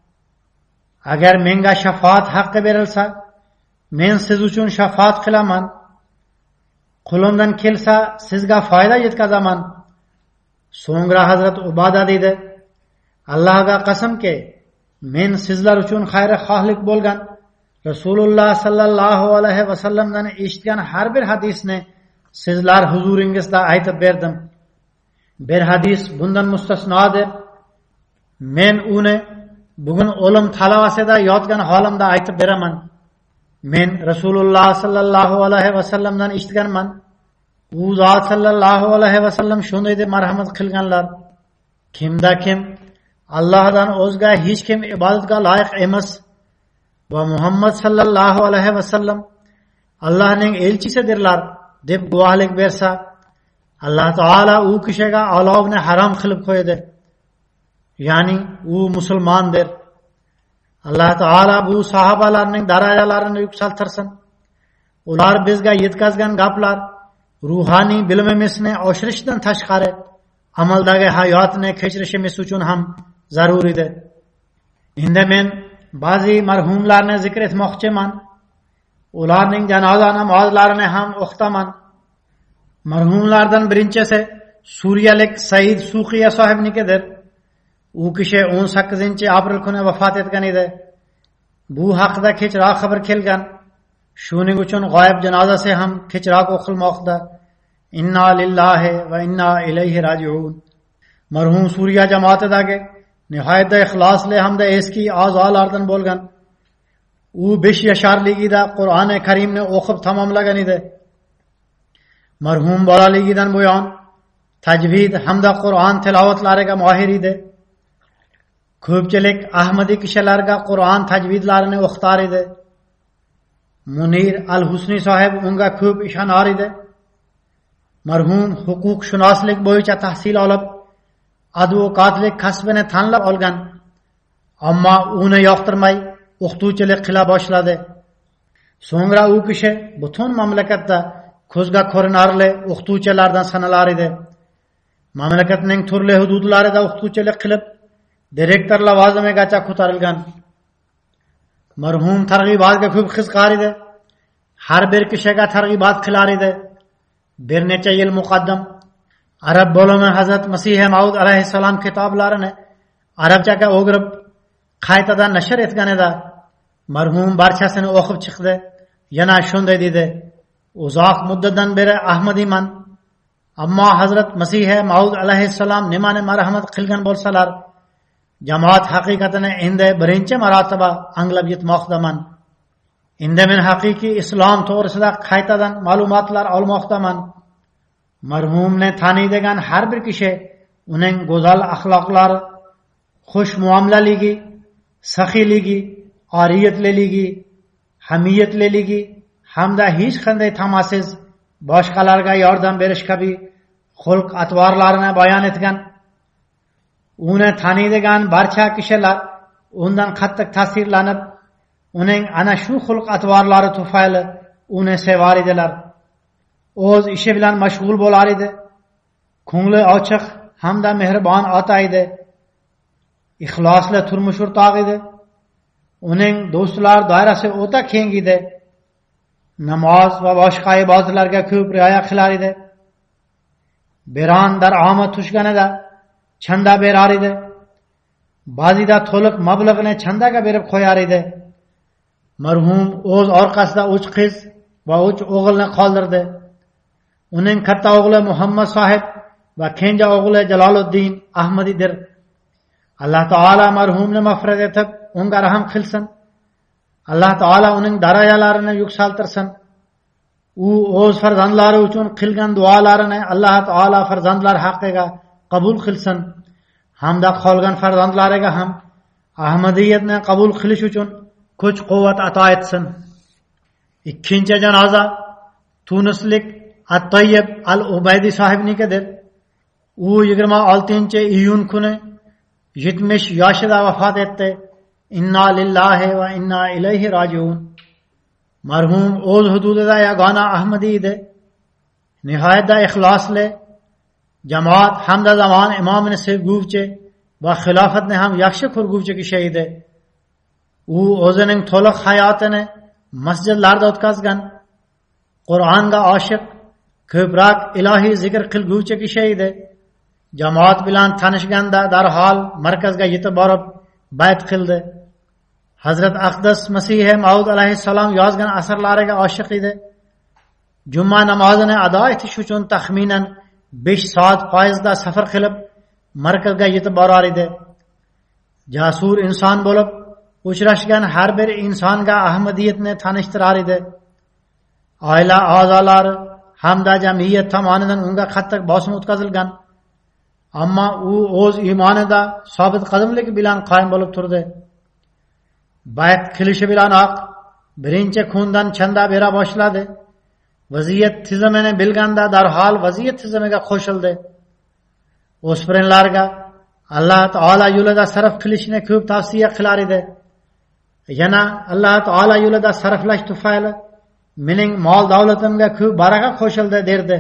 Agar menga shafaat haqqi berilsa, men siz uchun shafaat qilaman. Qo'limdan kelsa, sizga foyda yetkazaman. So'ngra hazrat Ubada dedi, Allohga qasamki, men sizlar uchun xayrixohlik bo'lgan Rasululloh sallallohu alayhi vasallamdan eshitgan har bir hadisni sizlar huzuringizda aytib berdim. Bir hadis bundan mustasnodir. Men uni bugun o'lim talavasida yotgan holimda aytib beraman. Men Rasululloh sallallohu alayhi vasallamdan eshitganman. U zot sallallohu alayhi vasallam shunday deb marhamat qilganlar: kimda kim Allohdan o'zga hech kim ibodatga loyiq emas va Muhammad sallallohu alayhi vasallam Allohning elchisidirlar deb guvohlik bersa, Alloh taolo u kishiga olovni harom qilib qo'ydi. Ya'ni u musulmondir. Alloh taolo bu sahobalarning darajalarini yuksaltirsin. Ular bizga yetkazgan gaplar ruhoniy bilimimizni oshirishdan tashqari amaldagi hayotni kechirishimiz uchun ham zarur edi. Endi men ba'zi marhumlarni zikr etmoqchiman. Ularning janoza namozlarini ham o'qitaman. Marhumlardan birinchisi suriyalik Said Suqiya sohibnikidir. U kishi 18-aprel kuni vafot etgan edi. Bu haqida kechroq xabar kelgan. Shuning uchun g'oyib janozasi ham kechroq o'qilmoqda. Inna lillahi va inna ilayhi rajiun. Marhum Suriya jamoatidagi nihoyatda ixlosli hamda eski a'zolardan bo'lgan. U 5 yasharligida Qur'oni Karimni o'qib tamomlagan edi. Marhum bolaligidan buyon tajvid hamda Qur'on tilovatlariga mohir edi. Ko'pchilik Ahmadiy kishilarga Qur'on tajvidlarini o'qitar edi. Munir al-Husni sohib unga ko'p ishonar edi. Marhum huquqshunoslik bo'yicha tahsil olib, advokatlik kasbini tanlab olgan. Ammo uni yoqtirmay o'qituvchilik qila boshladi. So'ngra u kishi butun mamlakatda ko'zga ko'rinarli o'qituvchilardan sanalar edi. Mamlakatning turli hududlarida o'qituvchilik qilib, direktor lavozimigacha ko'tarilgan. Marhum targ'ibotga ko'p qiziqar edi. Har bir kishiga targ'ibot qilar edi. Bir necha yil muqaddam arab bo'limi Hazrat Masih Maud alayhissalom kitoblarini arabchaga o'girib qaytadan nashr etgan edi. Marhum barchasini o'qib chiqdi. Yana shunday dedi: uzoq muddatdan beri Ahmadiyman. Ammo Hazrat Masih Maud alayhissalom nimani marhamat qilgan bo'lsalar, jamoat haqiqatini endi birinchi marotaba anglab yetmoqdaman. endi men haqiqiy islom to'g'risida qaytadan ma'lumotlar olmoqdaman. Marhumni taniydigan har bir kishi uning go'zal axloqlari, xush muomalaligi, saxiyligi, oriyatliligi, hamiyatliligi hamda hech qanday tamasiz boshqalarga yordam berish kabi xulq atvorlarini bayon etgan. Uni taniydigan barcha kishilar undan qattiq ta'sirlanib, uning ana shu xulq atvorlari tufayli uni sevar edilar. O'z ishi bilan mashg'ul bo'lar edi. Ko'ngli ochiq hamda mehribon ota edi. Ixlosli turmush o'rtog'i edi. Uning do'stlar doirasi o'ta keng edi. Namoz va boshqa ibodatlarga ko'p rioya qilar edi. Biron daromad tushganida chanda berar edi. Ba'zida to'liq mablag'ini chandaga berib qo'yar edi. Marhum o'z orqasida 3 qiz va 3 o'g'ilni qoldirdi. Uning katta o'g'li Muhammad sohib va kenja o'g'li Jaloluddin Ahmadidir. Alloh taolo marhumni mag'firat etib, unga rahim qilsin. Alloh taolo uning darajalarini yuksaltirsin. U o'z farzandlari uchun qilgan duolarini Alloh taolo farzandlar haqqiga qabul qilsin. Hamda qolgan farzandlariga ham Ahmadiyatni qabul qilish uchun kuch-quvvat ato etsin. Ikkinchi janoza Tunislik At-Tayyib Al-Ubaydi sohibnikidir. U 26-iyun kuni 70 yoshida vafot etdi. Inna lillahi va inna ilayhi rajiun. Marhum o'z hududida yagona Ahmadi edi. Nihoyatda ixlosli, jamoat hamda zamon imomini sevguvchi va xilofatni ham yaxshi ko'rguvchi kishi edi. U o'zining to'liq hayotini masjidlarda o'tkazgan, Qur'onga oshiq, ko'proq ilohiy zikr qilguvchi kishi edi. Jamoat bilan tanishganda darhol markazga yetib borib bayt qildi. Hazrat Aqdas Masih Maud alayhissalom yozgan asarlariga oshiq edi. Juma namozini ado etish uchun taxminan 5 soat poyezdda safar qilib markazga yetib borar edi. Jasur inson bo'lib, uchrashgan har bir insonga Ahmadiyatni tanishtirar edi. Oila a'zolari hamda jamiyat tomonidan unga qattiq bosim o'tkazilgan. Ammo u o'z iymonida sobit qadamlik bilan qoyim bo'lib turdi. Bayt qilishi bilanoq birinchi kundan chanda bera boshladi. Vaziyat tizimini bilganda darhol vaziyat tizimiga qo'shildi. O'spirinlarga Alloh taolo yo'lida sarf qilishni ko'p tavsiya qilar edi. Yana Alloh taolo yo'lida sarflash tufayli mening mol davlatimga ko'p baraka qo'shildi derdi.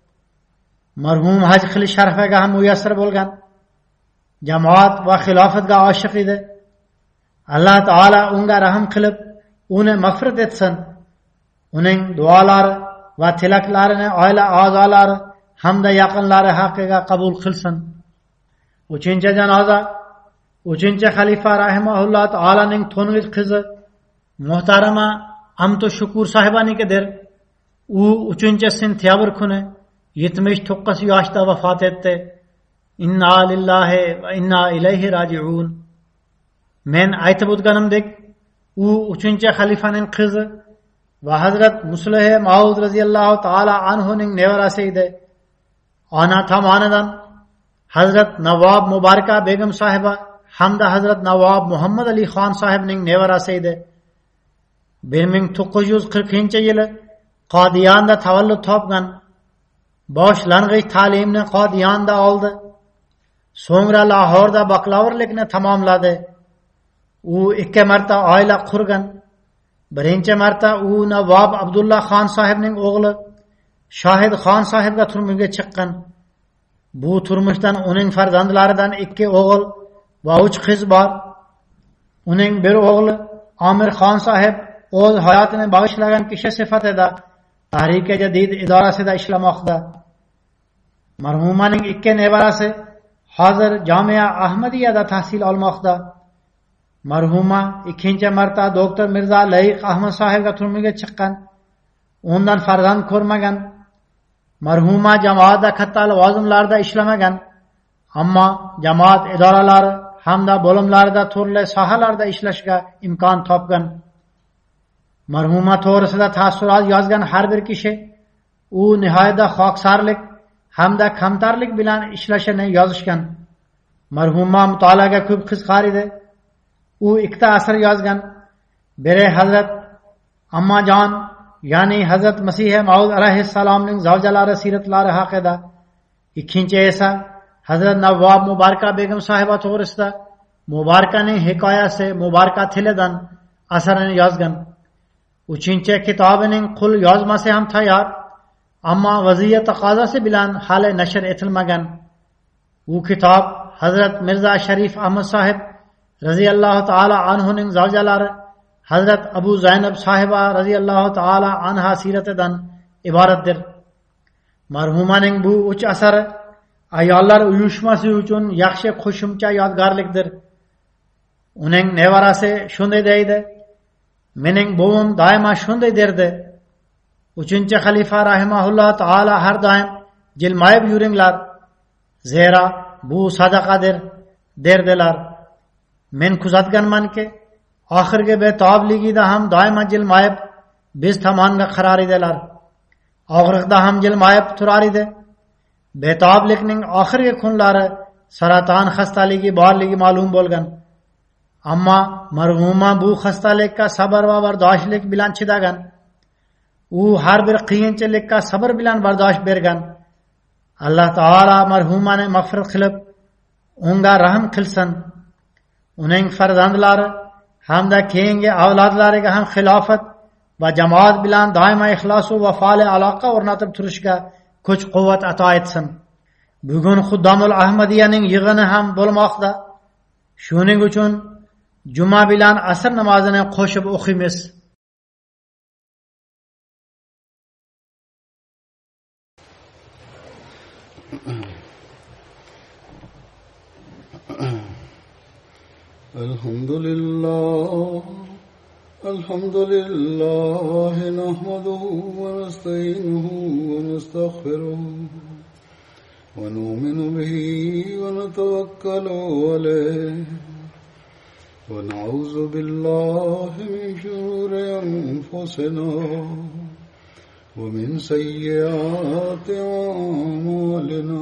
Marhum haj qilish sharafiga ham muyassar bo'lgan. Jamoat va xilofatga oshiq edi. Alloh taolo unga rahim qilib, uni mag'firat etsin. Uning duolari va tilaklarini oila a'zolari hamda yaqinlari haqqiga qabul qilsin. 3-chi janoza 3-chi xalifa rahimahulloh taolaning to'ng'ich qizi muhtarama Amtu Shukur sahibanikidir. U 3-sentyabr kuni 79 yoshda vafot etdi. Inna lillahi va inna ilayhi rajiun. Men aytib o'tganimdek, u 3-xalifaning qizi va Hazrat Muslih Maud radhiyallohu taala anhuning nevarasi edi. Ona tomonidan Hazrat Navob Mubaraka begim sohiba hamda Hazrat Navob Muhammad Ali Xon sohibning nevarasi edi. 1940-yili Qodiyonda tavallud topgan. Boshlang'ich ta'limni Qodiyonda oldi. So'ngra Lahorda bakalavrlikni tamomladi. U 2 marta oila qurgan. Birinchi marta u Navob Abdullah Xon sohibning o'g'li Shohid Xon sohibga turmushga chiqqan. Bu turmushdan uning farzandlaridan 2 o'g'il va 3 qiz bor. Uning bir o'g'li Amir Xon sohib o'z hayotini bag'ishlagan kishi sifatida Tahrik-i Jadid idorasida ishlamoqda. Marhumaning 2 nevarasi hozir Jamia Ahmadiyada tahsil olmoqda. Marhuma 2-chi marta doktor Mirza Layiq Ahmad sohibga turmushga chiqqan. Undan farzand ko'rmagan. Marhuma jamoatda katta lavozimlarda ishlamagan, ammo jamoat idoralari hamda bo'limlarida turli sohalarda ishlashga imkon topgan. Marhuma to'g'risida taassurot yozgan har bir kishi u nihoyatda xoksarlik hamda kamtarlik bilan ishlashini yozishgan. Marhuma mutolaaga ko'p qiziqar edi. U ikkita asar yozgan. Biri Hazrat Ammajon, ya'ni Hazrat Masih Maud alayhissalomning zavjalari siratlari haqida. Ikkinchi esa Hazrat Navvob Mubaraka begim sohiba to'g'risida Mubarakaning hikoyasi Mubaraka tilidan asarini yozgan. Uchinchi kitobining qul yozmasi ham tayyor, ammo vaziyat taqozosi bilan hali nashr etilmagan. Bu kitob Hazrat Mirza Sharif Ahmad sohib radhiyallohu ta'ala anhuning zavjalari Hazrat Abu Zaynab sohiba radhiyallohu ta'ala anha siratidan iboratdir. Marhumaning bu 3 asari ayollar uyushmasi uchun yaxshi qo'shimcha yodgorlikdir. Uning nevarasi shunday deydi: "Mening buvim doimo shunday derdi. 3-xalifa rahimahulloh taolo har doim jilmayib yuringlar, zero bu sadaqadir" derdilar. Men kuzatganmanki, oxirgi betobligida ham doimo jilmayib biz tomonga qarar edilar. Og'riqda ham jilmayib turar edi. Betoblikning oxirgi kunlari saraton xastaligi borligi ma'lum bo'lgan. Ammo marhuma bu xastalikka sabr va bardoshlik bilan chidagan. U har bir qiyinchilikka sabr bilan bardosh bergan. Alloh taolo marhumani mag'firat qilib, unga rahm qilsin. Uning farzandlari hamda keyingi avlodlariga ham xilofat va jamoat bilan doimo ixlos va faol aloqa o'rnatib turishga kuch-quvvat ato etsin. Bugun Xuddamul Ahmadiyaning yig'ini ham bo'lmoqda. Shuning uchun juma bilan asr namozini qo'shib o'qiymiz. Alhamdulillah nahmaduhu wa nasta'inuhu wa nastaghfiruh wa nu'minu bihi wa natawakkalu alayhi wa na'udzu billahi min shururi anfusina wa min sayyiati a'malina.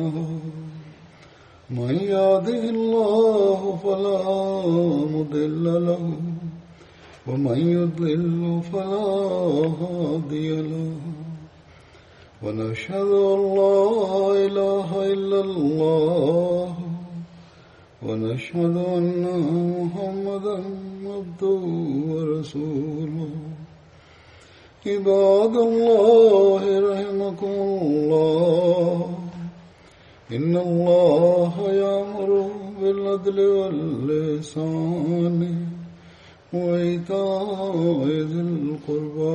من يهده الله فلا مضل له ومن يضلل فلا هادي له ونشهد أن لا إله إلا الله ونشهد أن محمدا عبده ورسوله. عباد الله رحمكم الله، إن الله يأمر بالعدل والإحسان وإيتاء ذي القربى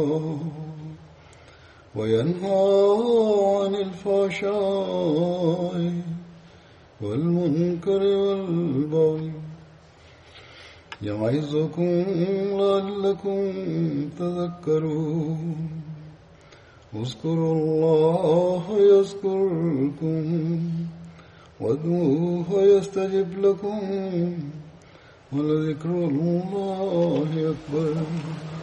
وينهى عن الفحشاء والمنكر والبغي يعظكم لعلكم تذكرون. اذكروا الله يذكركم وادعوه يستجب لكم ولذكر الله أكبر.